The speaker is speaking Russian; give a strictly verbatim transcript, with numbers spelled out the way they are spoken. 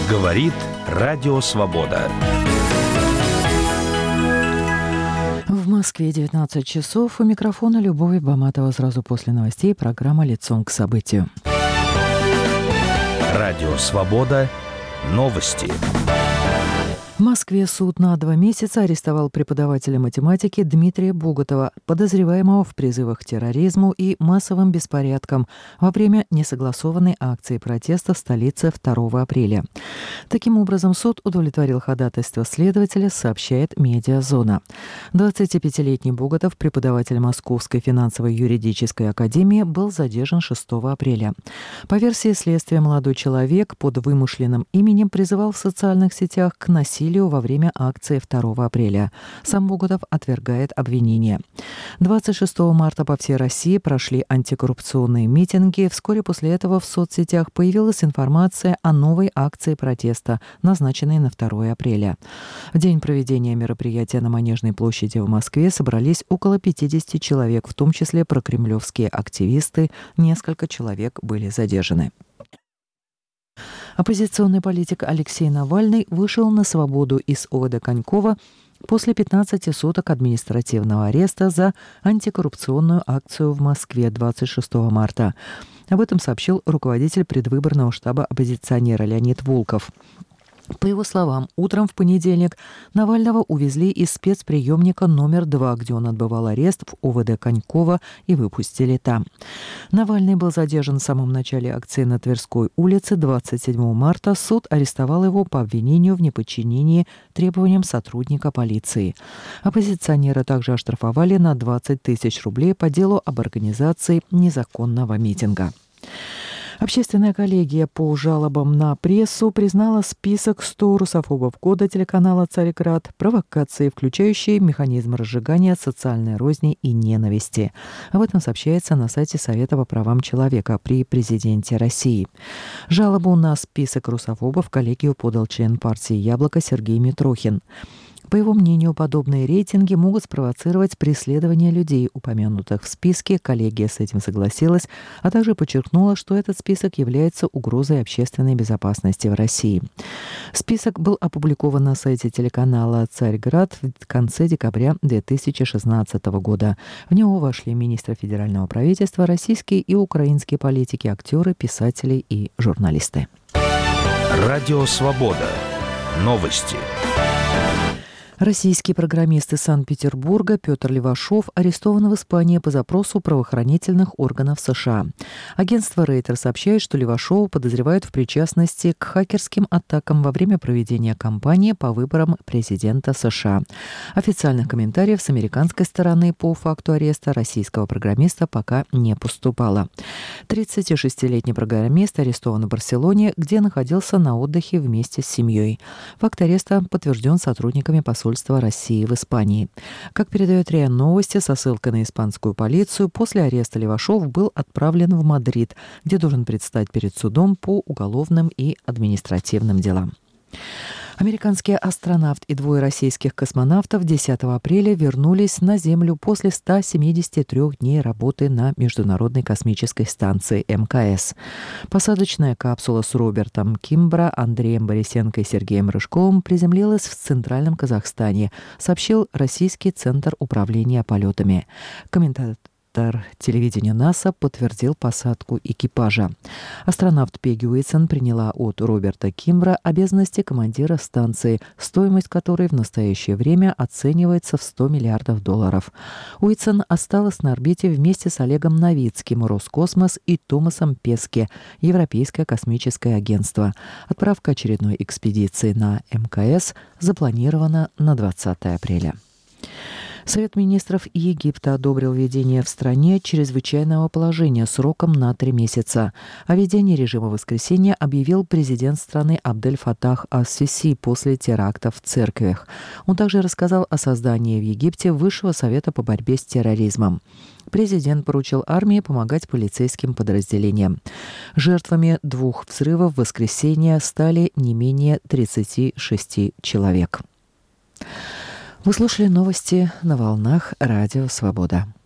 Говорит Радио Свобода. В Москве девятнадцать часов. У микрофона Любовь Баматова. Сразу после новостей программа «Лицом к событию». Радио Свобода. Новости. В Москве суд на два месяца арестовал преподавателя математики Дмитрия Бугатова, подозреваемого в призывах к терроризму и массовым беспорядкам во время несогласованной акции протеста в столице второго апреля. Таким образом, суд удовлетворил ходатайство следователя, сообщает «Медиазона». двадцатипятилетний Бугатов, преподаватель Московской финансово-юридической академии, был задержан шестого апреля. По версии следствия, молодой человек под вымышленным именем призывал в социальных сетях к насилию во время акции второго апреля. Сам Бугатов отвергает обвинения. двадцать шестого марта по всей России прошли антикоррупционные митинги. Вскоре после этого в соцсетях появилась информация о новой акции протеста, назначенной на второе апреля. В день проведения мероприятия на Манежной площади в Москве собрались около пятидесяти человек, в том числе прокремлевские активисты. Несколько человек были задержаны. Оппозиционный политик Алексей Навальный вышел на свободу из ОВД Конькова после пятнадцати суток административного ареста за антикоррупционную акцию в Москве двадцать шестого марта. Об этом сообщил руководитель предвыборного штаба оппозиционера Леонид Волков. По его словам, утром в понедельник Навального увезли из спецприемника номер два, где он отбывал арест в ОВД Конькова, и выпустили там. Навальный был задержан в самом начале акции на Тверской улице. двадцать седьмого марта суд арестовал его по обвинению в неподчинении требованиям сотрудника полиции. Оппозиционера также оштрафовали на двадцать тысяч рублей по делу об организации незаконного митинга. Общественная коллегия по жалобам на прессу признала список ста русофобов года телеканала «Царьград» провокации, включающие механизм разжигания социальной розни и ненависти. Об этом сообщается на сайте Совета по правам человека при президенте России. Жалобу на список русофобов коллегию подал член партии «Яблоко» Сергей Митрохин. По его мнению, подобные рейтинги могут спровоцировать преследование людей, упомянутых в списке. Коллегия с этим согласилась, а также подчеркнула, что этот список является угрозой общественной безопасности в России. Список был опубликован на сайте телеканала «Царьград» в конце декабря две тысячи шестнадцатого года. В него вошли министры федерального правительства, российские и украинские политики, актеры, писатели и журналисты. Радио Свобода. Новости. Российский программист из Санкт-Петербурга Петр Левашов арестован в Испании по запросу правоохранительных органов США. Агентство Рейтер сообщает, что Левашова подозревают в причастности к хакерским атакам во время проведения кампании по выборам президента США. Официальных комментариев с американской стороны по факту ареста российского программиста пока не поступало. тридцатишестилетний программист арестован в Барселоне, где находился на отдыхе вместе с семьей. Факт ареста подтвержден сотрудниками посольства России в Испании. Как передает РИА Новости со ссылкой на испанскую полицию, после ареста Левашов был отправлен в Мадрид, где должен предстать перед судом по уголовным и административным делам. Американский астронавт и двое российских космонавтов десятого апреля вернулись на Землю после ста семидесяти трёх дней работы на Международной космической станции эм ка эс. Посадочная капсула с Робертом Кимбра, Андреем Борисенко и Сергеем Рыжковым приземлилась в Центральном Казахстане, сообщил Российский центр управления полетами. Комментатор телевидения НАСА подтвердил посадку экипажа. Астронавт Пегги Уитсон приняла от Роберта Кимбра обязанности командира станции, стоимость которой в настоящее время оценивается в сто миллиардов долларов. Уитсон осталась на орбите вместе с Олегом Новицким, Роскосмос, и Томасом Песке, Европейское космическое агентство. Отправка очередной экспедиции на эм ка эс запланирована на двадцатое апреля. Совет министров Египта одобрил введение в стране чрезвычайного положения сроком на три месяца. О введении режима воскресенья объявил президент страны Абдель-Фатах ас-Сиси после терактов в церквях. Он также рассказал о создании в Египте Высшего совета по борьбе с терроризмом. Президент поручил армии помогать полицейским подразделениям. Жертвами двух взрывов в воскресенье стали не менее тридцати шести человек. Вы слушали новости на волнах Радио Свобода.